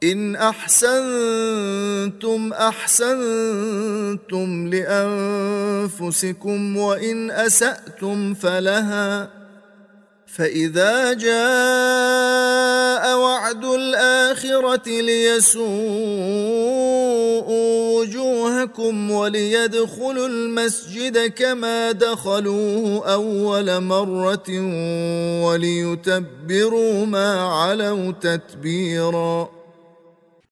إن أحسنتم أحسنتم لأنفسكم وإن أسأتم فلها، فإذا جاء وعد الآخرة ليسوءوا وجوهكم وليدخلوا المسجد كما دخلوه أول مرة وليتبروا ما علوا تتبيرا.